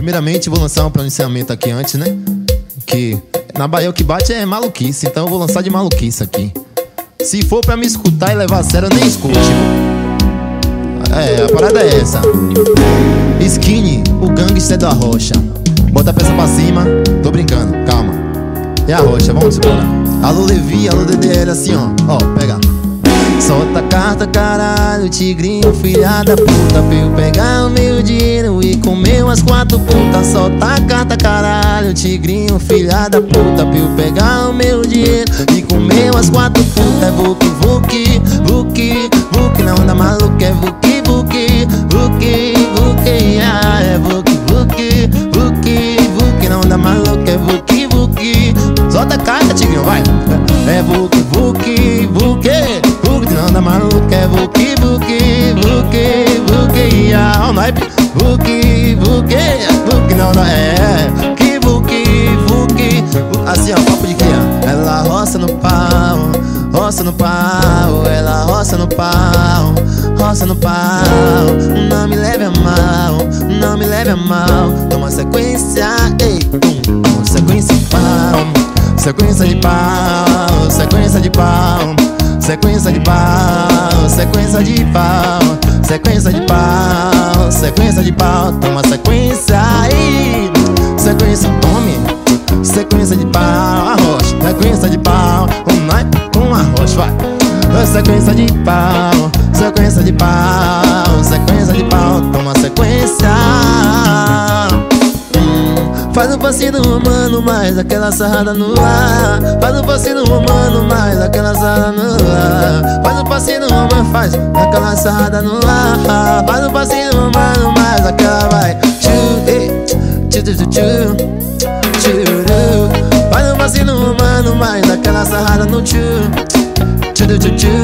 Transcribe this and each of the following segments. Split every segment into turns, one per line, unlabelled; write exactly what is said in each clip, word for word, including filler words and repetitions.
Primeiramente vou lançar um pronunciamento aqui antes, né? Que na Bahia o que bate é maluquice, então eu vou lançar de maluquice aqui. Se for pra me escutar e levar a sério, eu nem escute. É, a parada é essa. Skinny, o gangster da rocha. Bota a peça pra cima, tô brincando, calma. É a rocha, vamos embora. Alô Levi, alô D D L, assim ó, ó, pega. Solta a carta, caralho, tigrinho, filha da puta, pra eu pegar o meu dinheiro e comer umas quatro putas. Solta a carta, caralho, tigrinho, filha da puta, pra eu pegar o meu dinheiro e comer umas quatro putas. É vuki, vuki, vuki, vuki, na onda maluca é vuki, vuki, vuki, vuki, ah, é vuki, vuki, vuki, vuki, na onda maluca é vuki, vuki. Solta a carta, tigrinho, vai. É vuki, vuki, vuki, vuki, na onda maluca é vuki, vuki, vuki, vuki, ah, o naipe, vuki, vuki, vuki, na onda é que vuki, vuki, assim ó, papo de criança. Ela roça no pau, roça no pau, ela roça no pau, roça no pau. Não me leve a mal, não me leve a mal. Toma sequência, ei, pum, pum, sequência de pau, sequência de pau, sequência de pau, sequência de pau, sequência de pau, sequência de pau, sequência de pau. Toma sequência aí, sequência, tome, sequência de pau, arrocha, sequência de pau, um naipe com arrocha, vai. Sequência de pau, sequência de pau, sequência de pau, toma sequência. hum, Faz um passinho romano, mais aquela sarrada no ar. Faz um passinho romano, mais aquela sarrada no ar. Faz um passinho romano, faz aquela sarrada no ar. Faz um passinho romano, mais aquela vai. Tchu, ei, tchu, tchu, tchu, tchu. Faz um passinho romano, mais aquela sarrada no tchu. Tchu, tchu, tchu,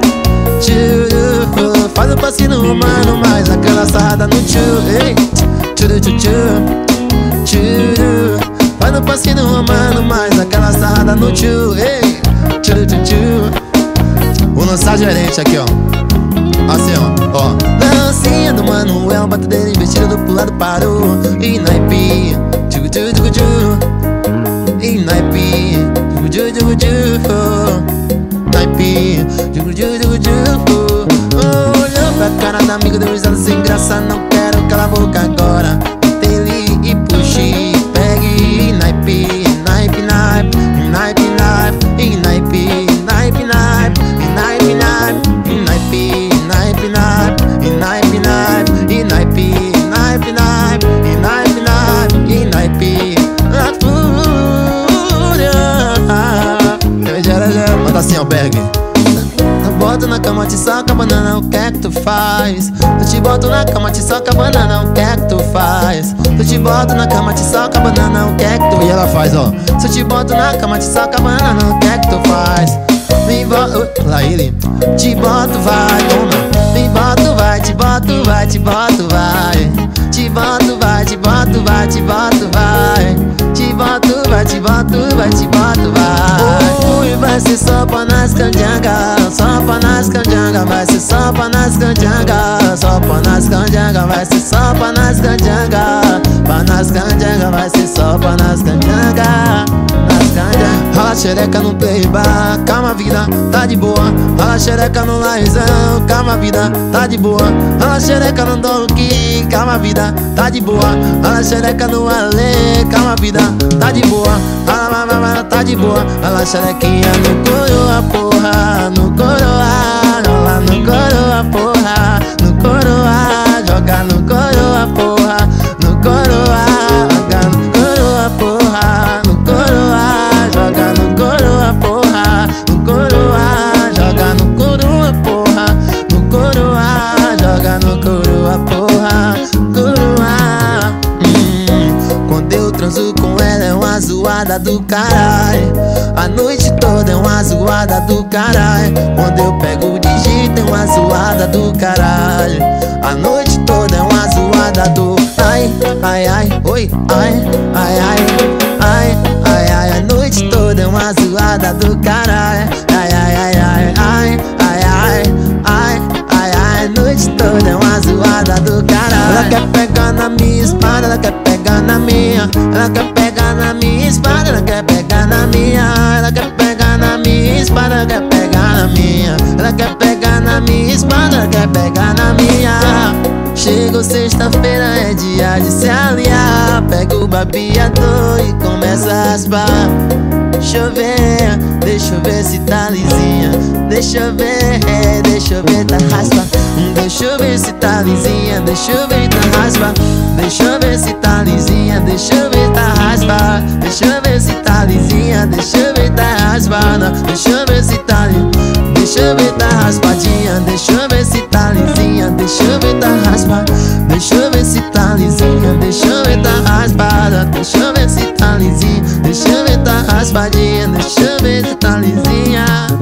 tchu. Faz um passinho romano, mais aquela sarrada no tchu. Ei, tchu, tchu, tchu, tchu. Faz um passinho romano, mais aquela sarrada no tchu. Ei, tchu, tchu, tchu. Vou lançar gerente aqui, ó. Assim, ó, ó. Dancinha do Manuel, bate dele, vestido do lado parou. E naipe, tchu, tchu, tchu, tchu. E naipe, tchu, tchu, tchu, tchu. Naipe, tchu, tchu, tchu, tchu. Olhou pra cara da amiga, deu risada sem graça. Não quero calar a boca agora. Ele e puxe, pegue. Naipe, naipe, naipe, naipe, naipe, naipe, naipe, naipe, naipe, naipe, naipe, naipe, naipe, naipe, naipe, naipe, naipe, naipe, naipe, naipe, a fúria. Manda assim, albergue. Boto na cama, te soca, banana, o que é que tu faz? Eu te boto na cama, te soca, banana, o que é que tu faz? Eu te boto na cama, te soca, banana, o que é que tu... E ela faz, ó. Se eu te boto na cama, te soca, banana, o que é que tu faz? Me boto... Lá ele. Te boto, vai, toma. Me boto, vai, te boto, vai, te boto, vai. Te boto, vai, te boto, vai, te boto, vai. Te boto, vai, te boto, vai, te boto, vai. Ui, vai ser só pra nas canjangas, só pra nas canjangas, vai ser só pra nas canjangas, só pra nas canjangas, vai ser só pra nas canjangas, pra nas canjangas, vai ser só pra nas canjangas, nas canjangas. Rala xereca no playbar, calma vida, tá de boa. Rala xereca no laizão, calma vida, tá de boa. Rala xereca no donkey, calma vida, tá de boa. Rala xereca no ale, calma vida, tá de boa. Rala, rala, tá de boa. Rala xerequinha no coroa, porra, no coroa. Rola no coroa, porra, no coroa. Joga no coroa, porra, no coroa. Joga no coroa, porra, no coroa. Joga no coroa, porra, no coroa. Joga no coroa, porra, no coroa. Joga no coroa, porra, coroa. Hum, quando eu transo com ela é uma zoada do caralho. A noite toda é uma zoada do caralho. Quando eu pego o digito é uma zoada do caralho. A noite toda é uma zoada do ai, ai, ai, oi, ai, ai, ai, ai, ai, ai. A noite toda é uma zoada do caralho. Ai, ai, ai, ai, ai, ai, ai, ai, ai, ai. A noite toda é uma zoada do caralho. Ela quer pegar na minha espada, ela quer pegar pegar na minha, ela quer pegar na minha espada, ela quer pegar na minha, ela quer pegar na minha espada, ela quer pegar na minha, ela quer pegar na minha espada, ela quer pegar na minha. Chegou sexta-feira, é dia de se aliar. Pega o babeador e começa a raspar. Deixa eu ver, deixa eu ver se tá lisinha. Deixa eu ver, deixa eu ver, tá raspa. Deixa eu ver se tá lisinha, deixa eu ver, tá raspa. Deixa eu ver se tá lisinha, deixa eu ver, tá raspa. Deixa eu ver se tá lisinha, deixa eu ver, tá raspada. Deixa eu ver se tá lisinha, deixa eu ver, tá raspadinha. Deixa eu ver se tá lisinha, deixa eu ver, tá raspa. Deixa eu ver se tá lisinha, deixa eu ver, tá raspada. Deixa eu ver se tá lisinha, deixa eu ver, tá raspadinha. Deixa eu ver se tá lisinha.